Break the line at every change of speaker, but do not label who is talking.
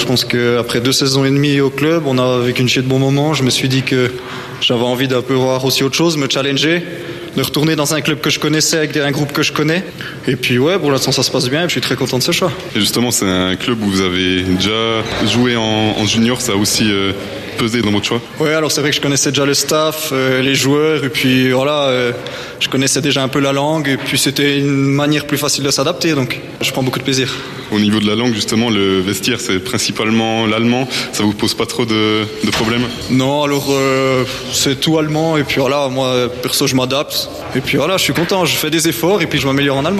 pense qu'après 2 saisons et demie au club, on a vécu une chier de bons moments. Je me suis dit que j'avais envie d'un peu voir aussi autre chose, me challenger, de retourner dans un club que je connaissais avec un groupe que je connais. Et puis ouais, pour l'instant ça se passe bien et je suis très content de ce choix.
Et justement, c'est un club où vous avez déjà joué en junior, ça a aussi pesé dans votre choix?
Ouais, alors c'est vrai que je connaissais déjà le staff, les joueurs, et puis voilà, je connaissais déjà un peu la langue, et puis c'était une manière plus facile de s'adapter, donc je prends beaucoup de plaisir.
Au niveau de la langue, justement, le vestiaire, c'est principalement l'allemand. Ça vous pose pas trop de problèmes?
Non, alors c'est tout allemand, et puis voilà, moi perso je m'adapte, et puis voilà, je suis content, je fais des efforts, et puis je m'améliore en allemand.